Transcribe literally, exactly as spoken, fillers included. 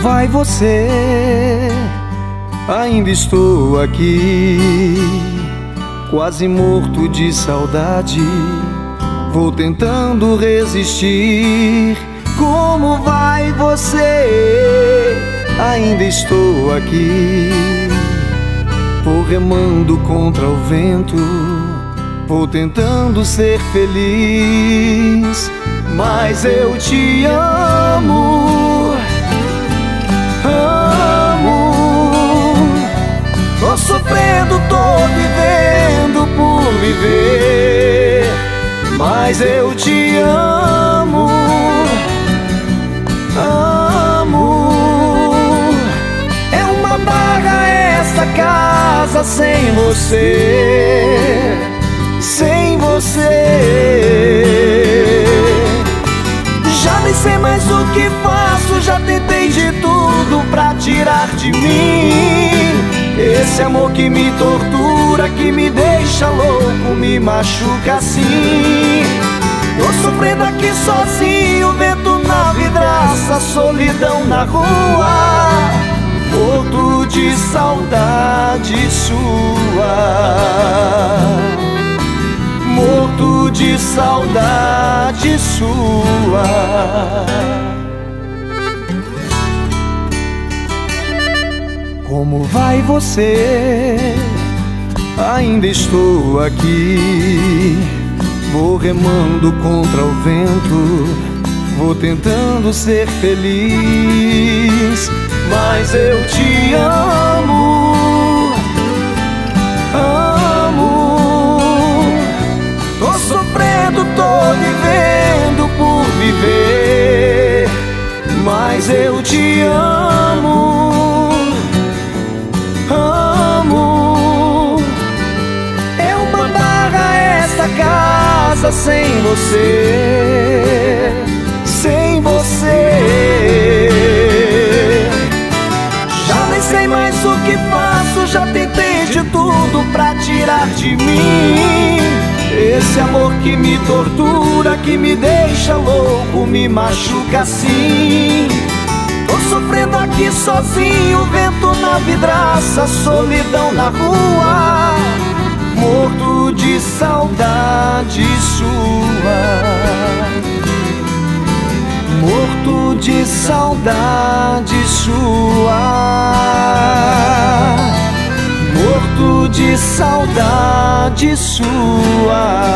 vai você? Ainda estou aqui, quase morto de saudade. Vou tentando resistir. Como vai você? Ainda estou aqui, vou remando contra o vento. Vou tentando ser feliz, mas eu te amo. Tô sofrendo, tô vivendo por viver, mas eu te amo, amo. É uma barra essa casa sem você, sem você. Já nem sei mais o que faço, já tentei de tudo pra tirar de mim esse amor que me tortura, que me deixa louco, me machuca assim. Tô sofrendo aqui sozinho, vento na vidraça, solidão na rua, morto de saudade sua, morto de saudade sua. Como vai você? Ainda estou aqui, vou remando contra o vento. Vou tentando ser feliz, mas eu te amo, amo. Tô sofrendo, tô vivendo por viver, mas eu te amo. Casa sem você, sem você. Já nem sei mais o que faço, já tentei de tudo pra tirar de mim esse amor que me tortura, que me deixa louco, me machuca assim. Tô sofrendo aqui sozinho, vento na vidraça, solidão na rua, morto de saudade sua, morto de saudade sua, morto de saudade sua.